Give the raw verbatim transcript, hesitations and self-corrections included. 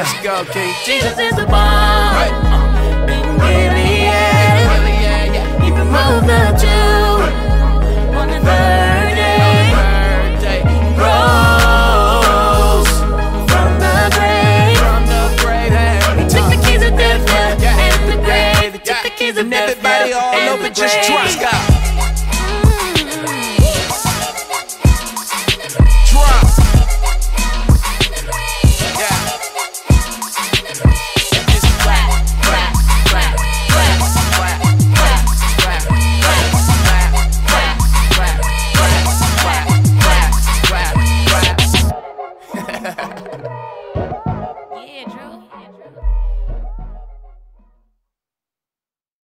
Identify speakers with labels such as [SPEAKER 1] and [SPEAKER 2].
[SPEAKER 1] Let's go, King.
[SPEAKER 2] Jesus is the bomb. Right. Uh, really, yeah. Really, yeah, yeah. He removed the Jew on the third day.
[SPEAKER 1] Birthday.
[SPEAKER 2] Rose from the grave.
[SPEAKER 1] From the grave.
[SPEAKER 2] He took the keys of death, yeah, and the grave. He took the keys of
[SPEAKER 1] and
[SPEAKER 2] death,
[SPEAKER 1] everybody
[SPEAKER 2] yeah,
[SPEAKER 1] all
[SPEAKER 2] and
[SPEAKER 1] over
[SPEAKER 2] the
[SPEAKER 1] just
[SPEAKER 2] grave.
[SPEAKER 1] trust God.